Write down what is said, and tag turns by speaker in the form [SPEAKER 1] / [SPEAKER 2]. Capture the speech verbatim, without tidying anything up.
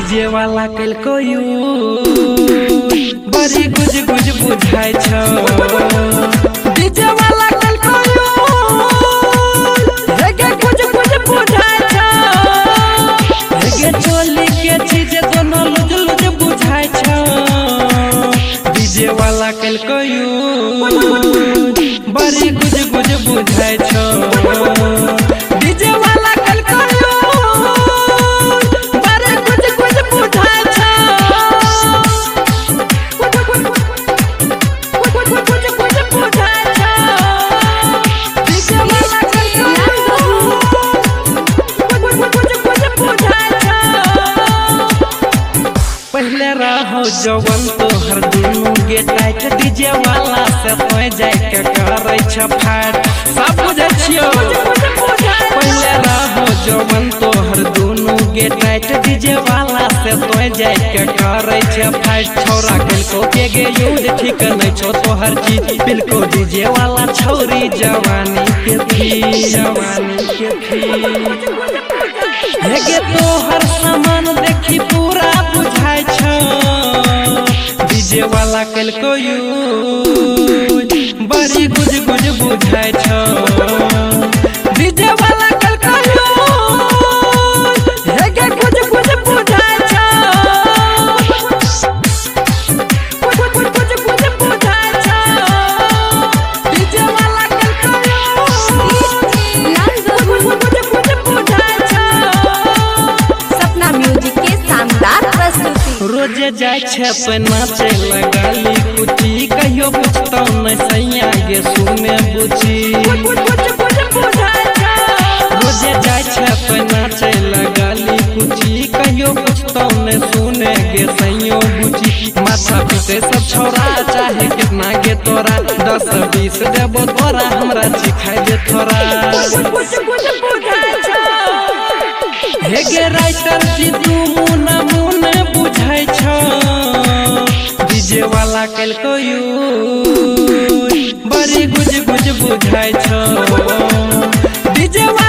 [SPEAKER 1] DJ वाला कल को बड़ी गुज गुज बुझाई छो डीजे वाला कल को हेगे गुज गुज बुझाई छो हेगे चोली के चीज दोनों लुज लुज बुझाई छो डीजे वाला कल को बड़ी गुज गुज बुझाई छो डीजे वाला कल को पहले रहो जवन तोहर दुनू गे टाइट डीजे वाला से तो जाय के करे छ फाट सब बुझे छियो। पहले रहो जवन तोहर दुनू गे टाइट डीजे वाला से तो जाय के करे छ फाट छोरा कल को के गे यूज ठीक नै छो तोहर चीज बिल्को डीजे वाला छौरी जवानी के थी जवानी के थी हेगे तोहर सामान देखी पूरा बुझाई छो डीजे वाला कल को बड़ी गुज गुज बुझाई छो डीजे वाला कल को हेगे गुज गुज बुझाई छो गुज गुज बुझाई छो डीजे वाला कल को गुज गुज बुझाई छो।
[SPEAKER 2] सपना म्यूजिक के शानदार प्रस्तुति
[SPEAKER 1] रोजे जाय छे पे नाचे लगाली कुटी कहियो पूछतो न सैया गे सुने बुची रोजे जाय छे पे नाचे लगाली कुटी कहियो पूछतो न सुने गे सैयो बुची माथा पीटे सब छोरा चाहे कितना गे तोरा दस बीस देबो तोरा हमरा सिखाई दे थोड़ा हेगे राइटर जी तू मुना मुने बुझाई छो डीजे वाला कल को बड़ी गुज गुज बुझाई छो डीजे